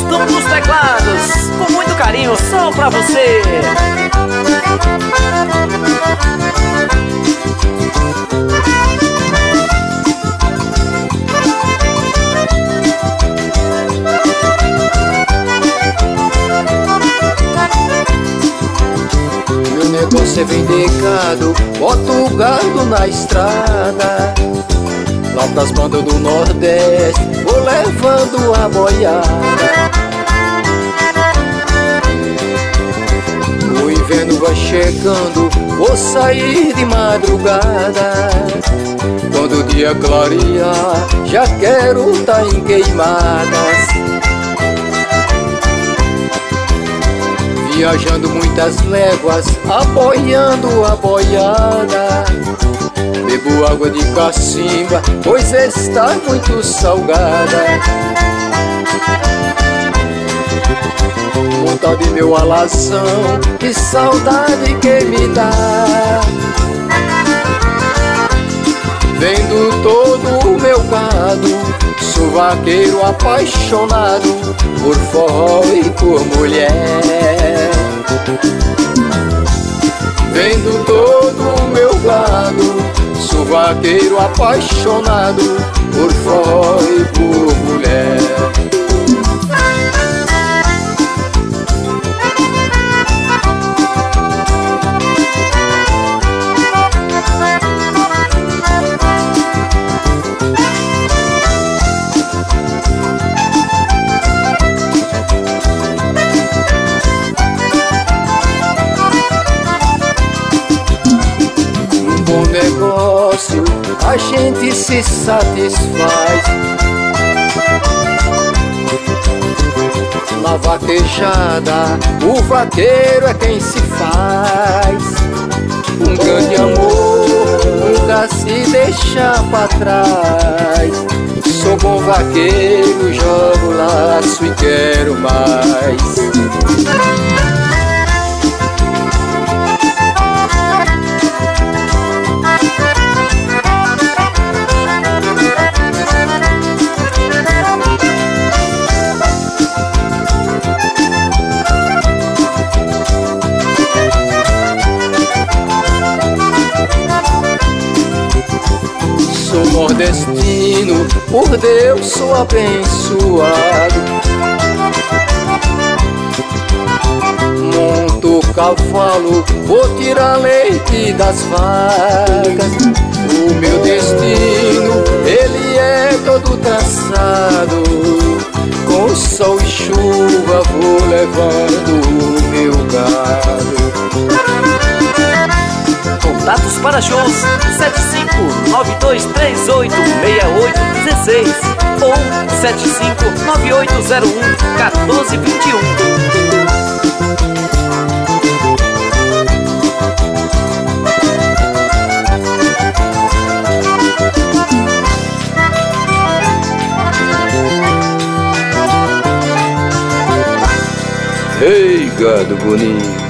Auston dos teclados, com muito carinho só pra você. Meu negócio é vender gado, boto o gado na estrada. Lá pras bandas do Nordeste, vou levando a boiada. O inverno vai chegando, vou sair de madrugada. Quando o dia clarear, já quero tá em queimadas. Viajando muitas léguas, apoiando a boiada. Bebo água de cacimba, pois está muito salgada. Montado em meu alazão, que saudade que me dá. Vendo todo o meu gado, sou vaqueiro apaixonado por forró e por mulher. Vendo todo o meu gado, sou vaqueiro apaixonado por forró e por mulher. Um bom negócio, a gente se satisfaz. Na vaquejada, o vaqueiro é quem se faz. Um grande amor nunca se deixa pra trás. Sou bom vaqueiro, jogo laço e quero mais. Sou nordestino, por Deus sou abençoado. Monto o cavalo, vou tirar leite das vacas. O meu destino, ele é todo traçado. Com sol e chuva vou levando o meu gado. Contatos para shows 7592386816 ou 7598011421. Ei, gado bonito,